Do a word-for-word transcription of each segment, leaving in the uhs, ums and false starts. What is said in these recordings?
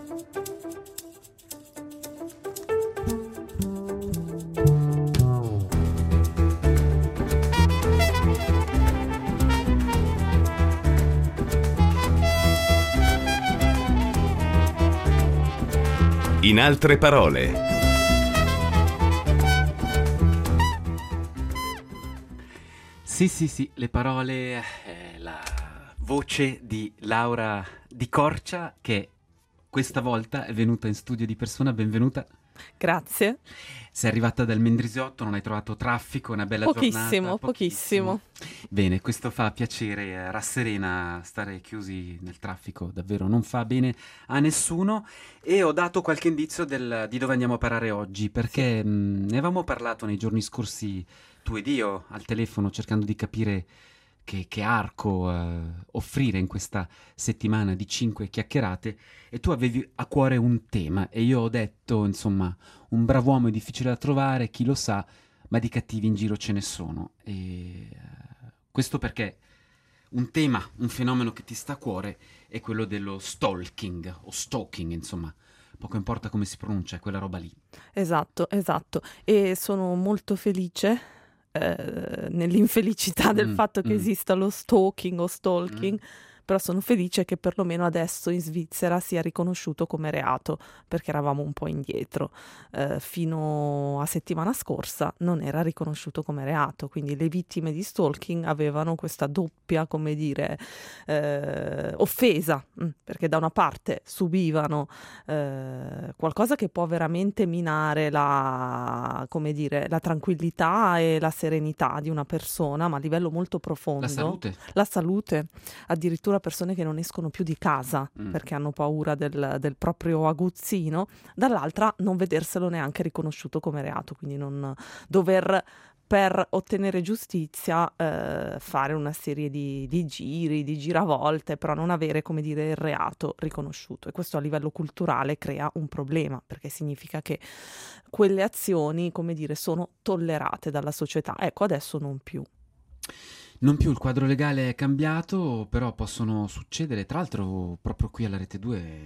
In altre parole. Sì, sì, sì, le parole, eh, la voce di Laura Di Corcia, che questa volta è venuta in studio di persona. Benvenuta. Grazie. Sei arrivata dal Mendrisiotto, non hai trovato traffico, una bella Pochissimo, giornata? pochissimo, pochissimo. Bene, questo fa piacere, eh, rasserena stare chiusi nel traffico, davvero non fa bene a nessuno. E ho dato qualche indizio del, di dove andiamo a parare oggi, perché sì. mh, ne avevamo parlato nei giorni scorsi tu ed io al telefono, cercando di capire che, che arco eh, offrire in questa settimana di cinque chiacchierate, e tu avevi a cuore un tema e io ho detto, insomma, un brav'uomo è difficile da trovare, chi lo sa, ma di cattivi in giro ce ne sono. E uh, questo perché un tema, un fenomeno che ti sta a cuore è quello dello stalking o stalking, insomma, poco importa come si pronuncia, è quella roba lì. Esatto, esatto. E sono molto felice eh, nell'infelicità del Mm, fatto che mm. esista lo stalking o stalking, Mm. però sono felice che perlomeno adesso in Svizzera sia riconosciuto come reato, perché eravamo un po' indietro. Eh, fino a settimana scorsa non era riconosciuto come reato, quindi le vittime di stalking avevano questa doppia, come dire, eh, offesa, mm, perché da una parte subivano eh, qualcosa che può veramente minare la, come dire, la tranquillità e la serenità di una persona, ma a livello molto profondo. La salute. La salute, addirittura persone che non escono più di casa Mm. perché hanno paura del, del proprio aguzzino, dall'altra non vederselo neanche riconosciuto come reato, quindi non dover, per ottenere giustizia, eh, fare una serie di, di giri, di giravolte, però non avere, come dire, il reato riconosciuto. E questo a livello culturale crea un problema, perché significa che quelle azioni, come dire, sono tollerate dalla società. Ecco, adesso non più. Non più, il quadro legale è cambiato, però possono succedere. Tra l'altro, proprio qui alla Rete due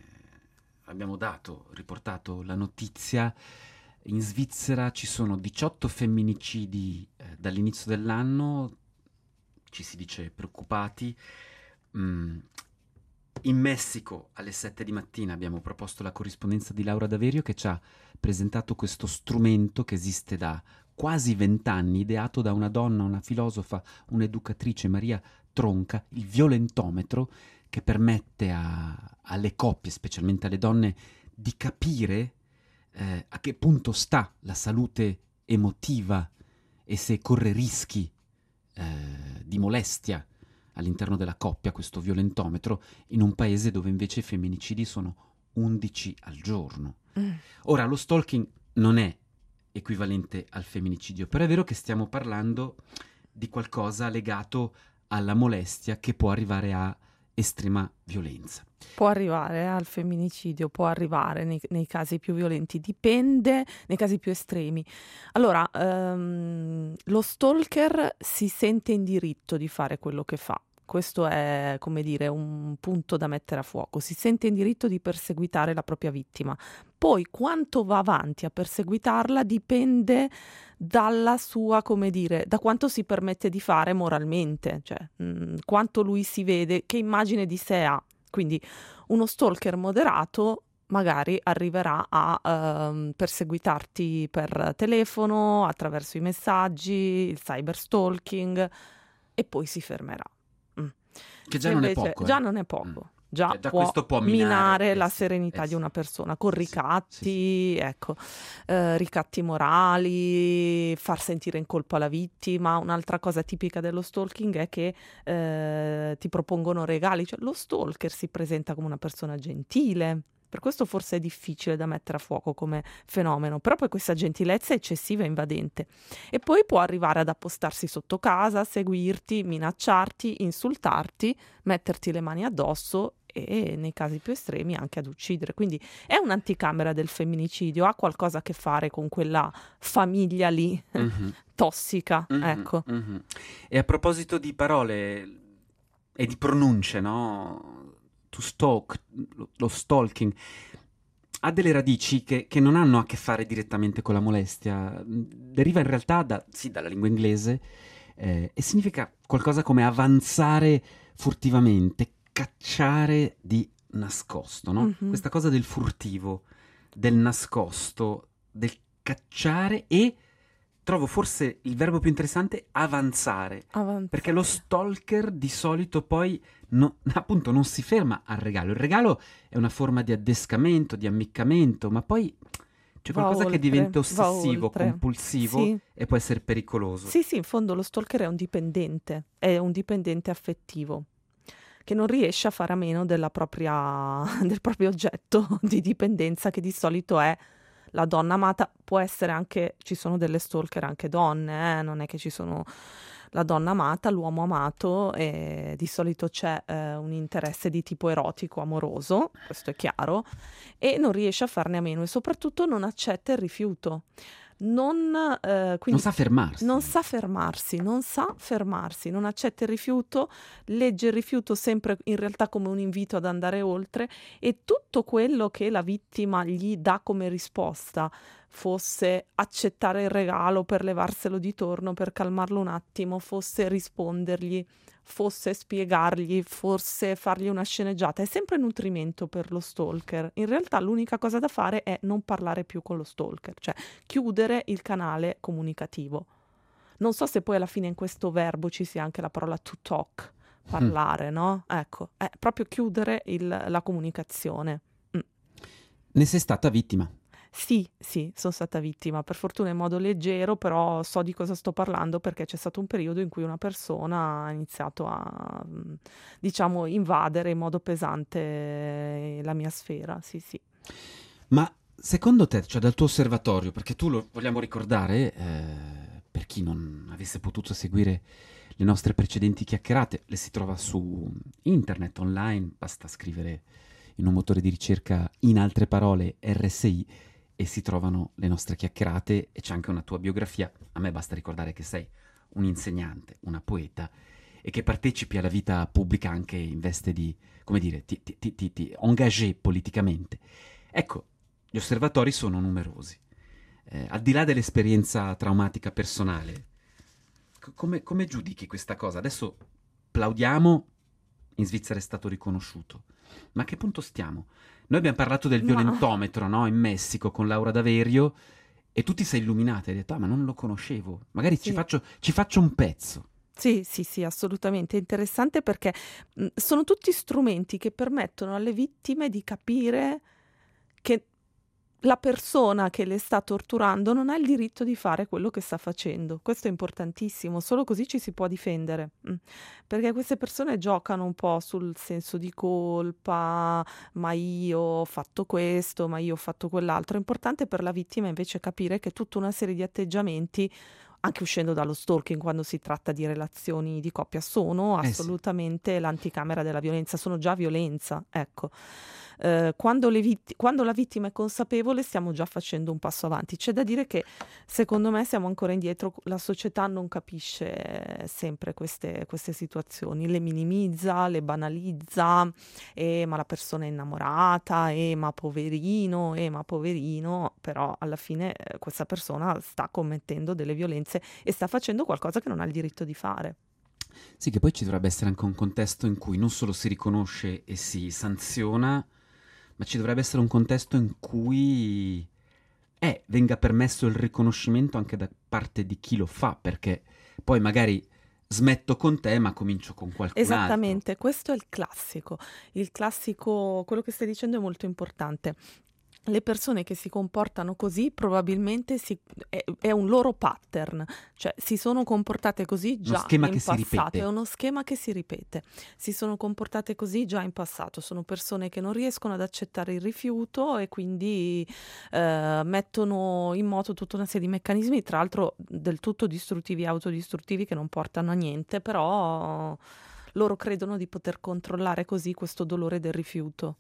abbiamo dato, riportato la notizia. In Svizzera ci sono diciotto femminicidi eh, dall'inizio dell'anno, ci si dice preoccupati. Mm. In Messico alle sette di mattina abbiamo proposto la corrispondenza di Laura Daverio, che ci ha presentato questo strumento che esiste da quasi vent'anni, ideato da una donna, una filosofa, un'educatrice, Maria Tronca, il violentometro, che permette a, alle coppie, specialmente alle donne, di capire eh, a che punto sta la salute emotiva e se corre rischi eh, di molestia all'interno della coppia, questo violentometro, in un paese dove invece i femminicidi sono undici al giorno. Mm. Ora, lo stalking non è equivalente al femminicidio, però è vero che stiamo parlando di qualcosa legato alla molestia che può arrivare a estrema violenza. Può arrivare al femminicidio, può arrivare nei, nei casi più violenti, dipende nei casi più estremi. Allora, ehm, lo stalker si sente in diritto di fare quello che fa. Questo è, come dire, un punto da mettere a fuoco. Si sente in diritto di perseguitare la propria vittima. Poi quanto va avanti a perseguitarla dipende dalla sua, come dire, da quanto si permette di fare moralmente, cioè mh, quanto lui si vede, che immagine di sé ha. Quindi uno stalker moderato magari arriverà a um, perseguitarti per telefono, attraverso i messaggi, il cyberstalking, e poi si fermerà. Che già Se non invece, è poco. Già eh. non è poco. Mm. Già, Cioè, già può, questo può minare, minare la eh sì, serenità eh di sì. una persona con Sì, ricatti, sì, sì. ecco, eh, ricatti morali, far sentire in colpa la vittima. Un'altra cosa tipica dello stalking è che eh, ti propongono regali, cioè lo stalker si presenta come una persona gentile. Per questo forse è difficile da mettere a fuoco come fenomeno, però poi questa gentilezza è eccessiva e invadente. E poi può arrivare ad appostarsi sotto casa, seguirti, minacciarti, insultarti, metterti le mani addosso e nei casi più estremi anche ad uccidere. Quindi è un'anticamera del femminicidio, ha qualcosa a che fare con quella famiglia lì mm-hmm. tossica, mm-hmm. ecco. Mm-hmm. E a proposito di parole e di pronunce, no? to stalk, lo, lo stalking, ha delle radici che, che non hanno a che fare direttamente con la molestia. Deriva in realtà da, sì, dalla lingua inglese eh, e significa qualcosa come avanzare furtivamente, cacciare di nascosto, no? Mhm. Questa cosa del furtivo, del nascosto, del cacciare e, trovo forse il verbo più interessante, avanzare. Avanzare. Perché lo stalker di solito poi no- appunto non si ferma al regalo. Il regalo è una forma di addescamento, di ammiccamento, ma poi c'è Va qualcosa che oltre, diventa va ossessivo, oltre. compulsivo Sì. e può essere pericoloso. Sì, sì, in fondo lo stalker è un dipendente, è un dipendente affettivo che non riesce a fare a meno della propria, del proprio oggetto di dipendenza, che di solito è la donna amata. Può essere anche, ci sono delle stalker anche donne, eh? Non è che ci sono la donna amata, l'uomo amato, e di solito c'è eh, un interesse di tipo erotico, amoroso, questo è chiaro, e non riesce a farne a meno e soprattutto non accetta il rifiuto. Non, eh, quindi Non sa fermarsi. non sa fermarsi, non sa fermarsi, non accetta il rifiuto, legge il rifiuto sempre in realtà come un invito ad andare oltre, e tutto quello che la vittima gli dà come risposta, fosse accettare il regalo per levarselo di torno, per calmarlo un attimo, fosse rispondergli, fosse spiegargli, fosse fargli una sceneggiata, è sempre nutrimento per lo stalker. In realtà l'unica cosa da fare è non parlare più con lo stalker, cioè chiudere il canale comunicativo. Non so se poi alla fine in questo verbo ci sia anche la parola to talk, parlare, no? Ecco, è proprio chiudere il- la comunicazione. Mm. Ne sei stata vittima. Sì, sì, sono stata vittima, per fortuna in modo leggero, però so di cosa sto parlando perché c'è stato un periodo in cui una persona ha iniziato a, mm, diciamo, invadere in modo pesante la mia sfera, sì, sì. Ma secondo te, cioè dal tuo osservatorio, perché tu lo vogliamo ricordare, eh, per chi non avesse potuto seguire le nostre precedenti chiacchierate, le si trova su internet, online, basta scrivere in un motore di ricerca, in altre parole, R S I, e si trovano le nostre chiacchierate e c'è anche una tua biografia. A me basta ricordare che sei un insegnante, una poeta e che partecipi alla vita pubblica anche in veste di, come dire, ti, ti, ti, ti, ti engagé politicamente. Ecco, gli osservatori sono numerosi. Eh, al di là dell'esperienza traumatica personale, c- come, come giudichi questa cosa? Adesso plaudiamo, in Svizzera è stato riconosciuto. Ma a che punto stiamo? Noi abbiamo parlato del Ma- violentometro, no? In Messico con Laura Daverio e tu ti sei illuminata e hai detto, ah, ma non lo conoscevo. Magari ci Sì. faccio, ci faccio un pezzo. Sì, sì, sì, assolutamente interessante perché mh, sono tutti strumenti che permettono alle vittime di capire che la persona che le sta torturando non ha il diritto di fare quello che sta facendo. Questo è importantissimo, solo così ci si può difendere. Mm. Perché queste persone giocano un po' sul senso di colpa, ma io ho fatto questo, ma io ho fatto quell'altro. È importante per la vittima invece capire che tutta una serie di atteggiamenti, anche uscendo dallo stalking quando si tratta di relazioni di coppia, sono Eh sì. assolutamente l'anticamera della violenza, sono già violenza, ecco. Eh, quando, le vitt- quando la vittima è consapevole stiamo già facendo un passo avanti. C'è da dire che secondo me siamo ancora indietro, la società non capisce sempre queste, queste situazioni, le minimizza, le banalizza, eh, ma la persona è innamorata, eh, ma poverino, eh, ma poverino, però alla fine eh, questa persona sta commettendo delle violenze e sta facendo qualcosa che non ha il diritto di fare. Sì, che poi ci dovrebbe essere anche un contesto in cui non solo si riconosce e si sanziona, ma ci dovrebbe essere un contesto in cui eh, venga permesso il riconoscimento anche da parte di chi lo fa, perché poi magari smetto con te ma comincio con qualcun altro. Esattamente, questo è il classico. Il classico, quello che stai dicendo è molto importante. Le persone che si comportano così probabilmente si, è, è un loro pattern, cioè si sono comportate così già schema in che si passato, ripete. è uno schema che si ripete, si sono comportate così già in passato, sono persone che non riescono ad accettare il rifiuto e quindi eh, mettono in moto tutta una serie di meccanismi, tra l'altro del tutto distruttivi e autodistruttivi che non portano a niente, però loro credono di poter controllare così questo dolore del rifiuto.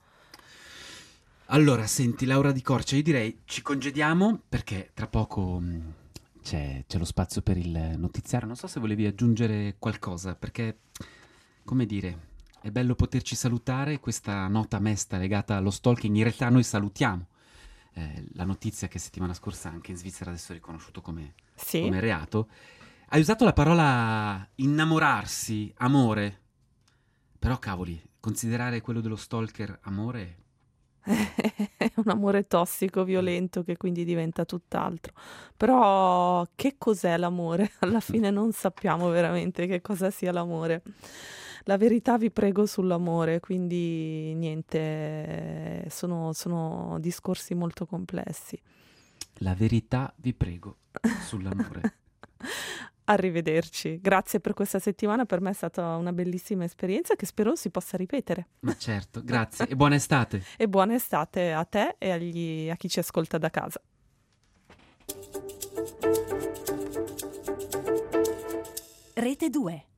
Allora, senti, Laura Di Corcia, io direi ci congediamo perché tra poco mh, c'è, c'è lo spazio per il notiziario. Non so se volevi aggiungere qualcosa, perché, come dire, È bello poterci salutare, questa nota mesta legata allo stalking, in realtà noi salutiamo eh, la notizia che settimana scorsa anche in Svizzera adesso è riconosciuto come, Sì. come reato. Hai usato la parola innamorarsi, amore, però cavoli, considerare quello dello stalker amore... È un amore tossico, violento, che quindi diventa tutt'altro. Però che cos'è l'amore? Alla fine non sappiamo veramente che cosa sia l'amore. La verità vi prego sull'amore, quindi niente, sono, sono discorsi molto complessi. La verità vi prego sull'amore. Arrivederci. Grazie per questa settimana, per me è stata una bellissima esperienza che spero si possa ripetere. Ma certo, grazie e buona estate. E buona estate a te e agli, a chi ci ascolta da casa. Rete due.